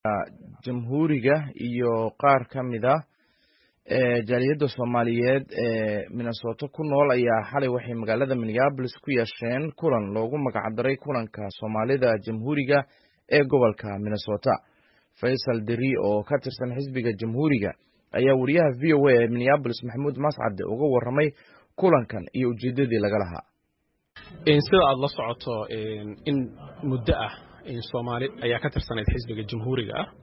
jamhuuriga iyo qaar ka mid ah jaaliyadda Soomaaliyeed ee Minnesota ku nool ayaa xalay waxay magaalada Minneapolis ku yeesheen kulan loogu magac daray kulanka Soomaalida Jamhuuriga ee gobolka Minnesota. Faisal Diri oo ka tirsan xisbiga Jamhuuriga ayaa wariyaha VOA ee Minneapolis Maxamuud Mascad uga warramay kulankan iyo ujeedadii laga lahaa. sida aad la socoto in muddo ah Soomaali ayaa ka tirsaneyd xisbiga Jamhuuriga ah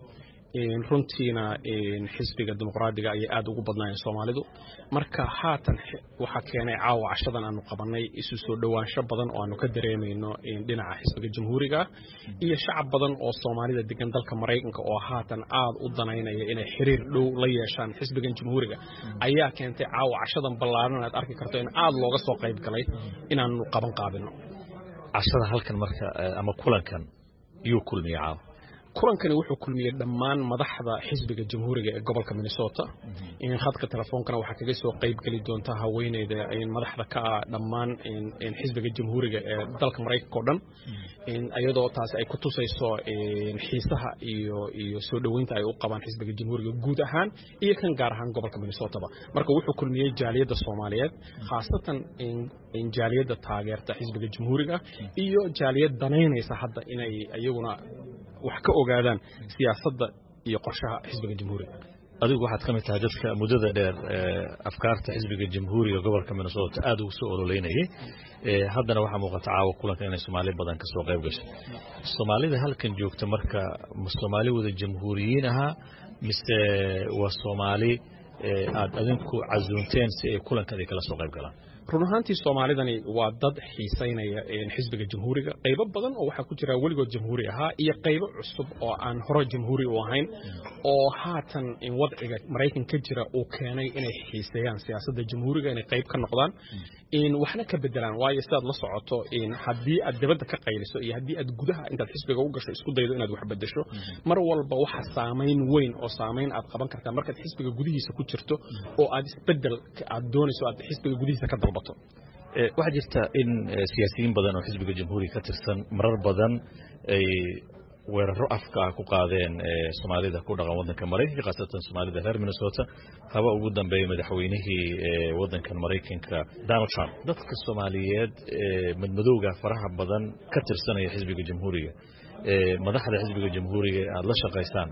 runtiina xisbiga dimuqraadiga ay aad ugu badnaayeen Soomaalidu marka haatan waxa keenay caawa cashadan aanu qabanay isu soo dhawaansho badan oo aanu ka dareemayno dhinaca xisbiga Jamhuuriga iyo shacab badan oo Soomaalida degan dalka Mareykanka oo haatan aad u danaynaya inay xiriir dhow la yeeshaan xisbiga Jamhuuriga ayaa keentay caawa cashadan ballaaran aad arki karto in aad looga soo qayb galay inaanu qaban qaabino cashada halkan marka ama kulankan iyo kulmiye caawa kulankani wuxuu kulmiyay dhammaan madaxda xisbiga Jamhuuriga ee gobolka Minnesota in khadka telefonkana waxa kaga soo qayb gali doonta haweeneyda madaxda ka dhammaan xisbiga Jamhuuriga ee dalka Mareykanka oo dhan ayadoo taas ay ku tusayso xiisaha iyo soo dhaweynta ay u qabaan xisbiga Jamhuuriga guud ahaan iyo kan gaar ahaan gobolka Minnesota marka wuxuu kulmiyay jaaliyadda Soomaaliyeed khaasatan jaaliyadda taageerta xisbiga Jamhuuriga iyo jaaliyad danaynaysa hadda inay ayaguna wax ka ogaadaan siyaasadda iyo qorshaha xisbiga Jamhuuriga adigu waxaad ka mid tahay dadka muddada dheer afkaarta xisbiga Jamhuuriga gobolka Minnesota aad ugu soo ololeynayay haddana waxa muuqata caawa kulanka inay Soomaali badan ka soo qayb gashay Soomaalida halkan joogta marka Soomaali wada Jamhuuriyiin aha mise waa Soomaali aad adinku casuunteen si ay kulankan kala soo qayb galaan run ahaantii Soomaalidani waa dad xiisaynaya xisbiga Jamhuuriga qaybo badan oo waxa ku jira waligood Jamhuuri ahaa iyo qaybo cusub oo aan hore Jamhuuri u ahayn oo haatan in wadciga Mareykanka ka jira oo keenay inay xiiseeyaan siyaasadda Jamhuuriga inay qayb ka noqdaan waxna ka bedelaan waayo sidaad la socoto haddii aad dibadda ka qayliso iyo haddii aad gudaha intaad xisbiga u gasho isku daydo inaad wax bedesho mar walba waxa saameyn weyn oo saameyn aad qaban kartaa markaad xisbiga gudihiisa ku jirto oo aad isbedel aad doonayso aad xisbiga gudihiisa ka dalbato waxa jirta in siyaasiyiin badan oo xisbiga Jamhuuriga ka tirsan marar badan ay weeraro afka ku qaadeen Soomaalida ku dhaqan wadanka Mareykanka qaasatan Soomaalida reer Minnesota haba ugu dambeeyay madaxweynihii wadanka Mareykanka Donald Trump dadka Soomaaliyeed madmadowga faraha badan ka tirsanaya xisbiga Jamhuuriga madaxda xisbiga Jamhuuriga aad la shaqaystaan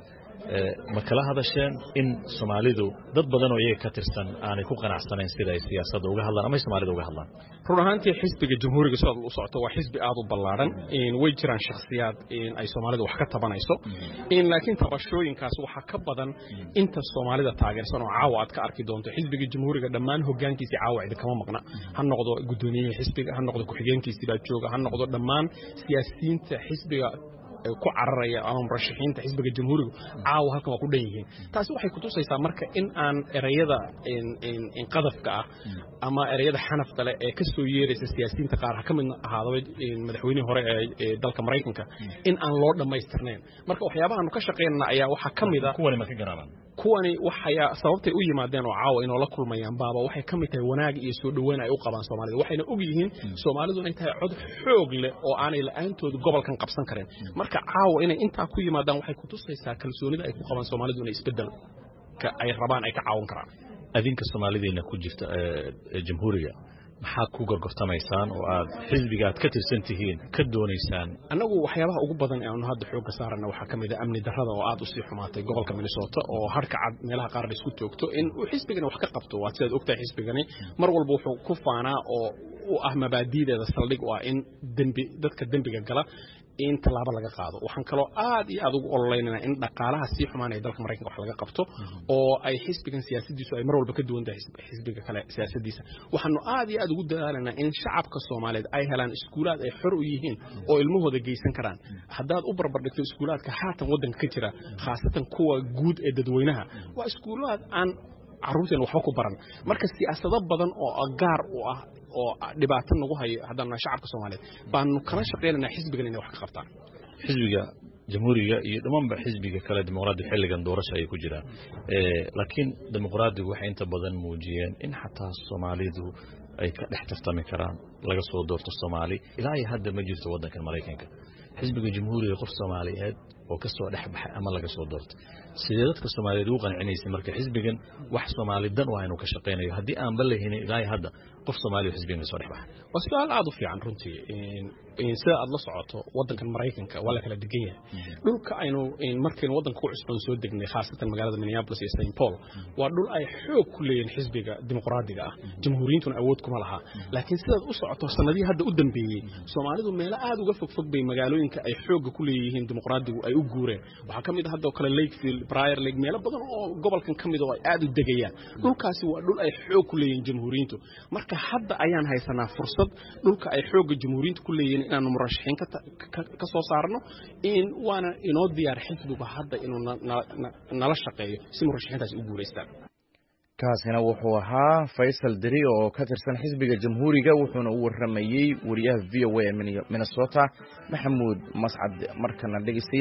ma kala hadasheen in Soomaalidu dad badan oo iyaga ka tirsan aanay ku qanacsanayn sida ay siyaasadda uga hadlaan ama Soomaalida uga hadlaan run ahaantii xisbiga Jamhuuriga soo u socto waa xisbi aad u ballaaran way jiraan shakhsiyaad ay Soomaalida wax ka tabanayso laakiin tabashooyinkaas waxa ka badan inta Soomaalida taageersan oo caawa aad ka arki doonto xisbiga Jamhuuriga dhammaan hoggaankiisa caawa cid kama maqna ha noqdo gudoomiyaha xisbiga ha noqdo ku-xigeenkiisa baa jooga ha noqdo dhammaan siyaasiyiinta xisbiga ku cararaya ama murashaxiinta xisbiga Jamhuuriga caawa halkan waa ku dhan yihiin taasi waxay ku tusaysaa marka in aan erayada in qadafka ah ama erayada xanafta leh ee ka soo yeeraysa siyaasiyiinta qaar ka mid ahaado madaxweynihii hore ee dalka Mareykanka in aan loo dhameystirnayn marka waxyaabaha aanu ka shaqeynana ayaa waxa ka mid ah kuwani ma ka garaaban kuwani waxay sababtay u yimaadeen oo caawa inoo la kulmayaan baaba waxay ka mid tahay wanaag iyo soo dhaweyn ay u qabaan Soomaalida waxayna og yihiin Soomaalidu inay tahay cod xoog leh oo aanay la'aantooda gobolkan qabsan karin marka caawa inay inta ku yimaadaan waxay ku tusaysaa kalsoonida ay ku qabaan Soomaalidu inay isbedel ka ay rabaan ay ka caawin karaan adinka Soomaalideena ku jirta Jamhuuriga maxaa ku gorgortamaysaan oo aad xisbiga aad ka tirsan tihiin ka doonaysaan anagu waxyaabaha ugu badan ee aanu hadda xoog saarana waxa kamid ah amni darrada oo aad u sii xumaatay gobolka Minnesota oo harka cad meelaha qaar isku joogto in uu xisbigana wax ka qabto waa sidaad ogtahay xisbigani mar walba wuxuu ku faanaa oo u ah mabaadiideeda saldhig oo in dadka dambiga gala in talaabo laga qaado waxaan kaloo aad iyo aad ugu ololeynaa in dhaqaalaha sii xumaanaya dalka Mareykanka wax laga qabto oo ay xisbigan siyaasadiisu ay mar walba ka duwan tahay xisbiga kale siyaasadiisa waxaanu aad iyo aad ugu dadaalanaa in shacabka Soomaaliyeed ay helaan iskuulaad ay xor u yihiin oo ilmahooda geysan karaan haddaad u barbar dhigto iskuulaadka haatan wadanka ka jira khaasatan kuwa guud ee dadweynaha waa iskuulaad aan caruurteen waxba ku baran marka siyaasado badan oo gaar u ah oo dhibaato nagu hayo haddana shacabka Soomaaliyeed baanu kala shaqeynaa xisbigan inay wax ka qabtaan xisbiga Jamhuuriga iyo dhammaanba xisbiga kale dimuqraadiga xilligan doorasho ay ku jiraan laakiin dimuqraadigu waxay inta badan muujiyeen in xataa Soomaalidu ay ka dhex tartami karaan laga soo doorto Soomaali ilaa hadda ma jirto wadanka Mareykanka xisbiga Jamhuuriga qof Soomaaliyeed oo ka soo dhex baxay ama laga soo doortay sidee dadka Soomaaliyeed u qancinaysa marka xisbigan wax Soomaalidan waa inuu ka shaqeynayo haddii aan balahin ilaa hadda qof Soomaali xisbigan soo dhex baxay waa su'aal aad u fiican runtii sida aad la socoto wadankan Mareykanka wala kala degan yahay dhulka aynu markii wadanka ku cusboon soo degnay khaasatan magaalada Minneapolis iyo St Paul waa dhul ay xoog ku leeyeen xisbiga dimuqraadiga ah jamhuuriyintuna awood kuma laha laakiin sida u socoto sanadii hadda u dambeeyay Soomaalidu meel aad uga fog bay magaalooyinka ay xoog ku leeyihiin dimuqraadigu ay u guureen waxa kamid ah hadda kale Lakefield Briar Lake meel badan oo gobolkan kamid oo ay aad u degayaan dhulkaasi waa dhul ay xoog ku leeyihiin jamhuuriyintu marka hadda ayaan haysanaa fursad dhulka ay xoog jamhuuriyintu ku leeyihiin inaanu murashaxiin ka soo saarno in waana inoo diyaar xisbiga hadda inuu nala shaqeeyo si murashaxiintaas u guuleystaan kaasina wuxuu ahaa Faysal Diri oo ka tirsan xisbiga jamhuuriga wuxuuna u waramayay wariyaha VOA Minnesota Maxamuud Mascad markana dhageysta